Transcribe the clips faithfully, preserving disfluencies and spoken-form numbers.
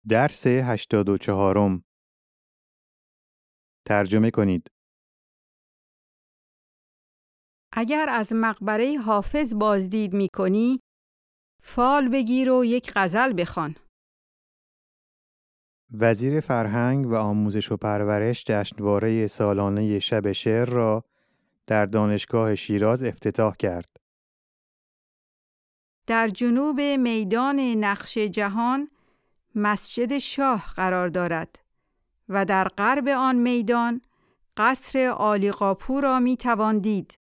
درس هشتاد و چهارم. ترجمه کنید. اگر از مقبره حافظ بازدید می کنی، فال بگیر و یک غزل بخوان. وزیر فرهنگ و آموزش و پرورش جشنواره سالانه شب شعر را در دانشگاه شیراز افتتاح کرد. در جنوب میدان نقش جهان مسجد شاه قرار دارد و در غرب آن میدان قصر عالیقاپو را می توان دید.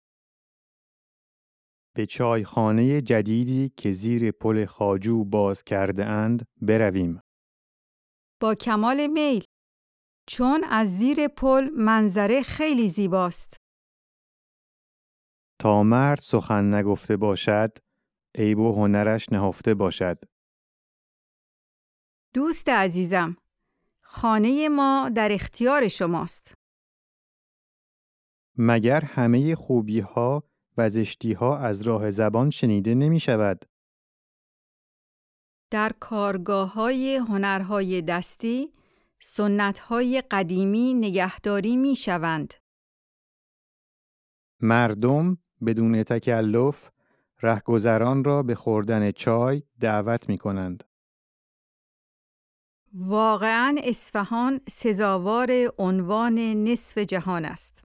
به چایخانه جدیدی که زیر پل خواجو باز کرده اند برویم. با کمال میل، چون از زیر پل منظره خیلی زیباست. تا مرد سخن نگفته باشد، عیب و هنرش نهفته باشد. دوست عزیزم، خانه ما در اختیار شماست. مگر همه خوبی ها و زشتی ها از راه زبان شنیده نمی شود؟ در کارگاه‌های هنرهای دستی سنت‌های قدیمی نگهداری می‌شوند. مردم بدون تکلف رهگذران را به خوردن چای دعوت می کنند. واقعاً اصفهان سزاوار عنوان نصف جهان است.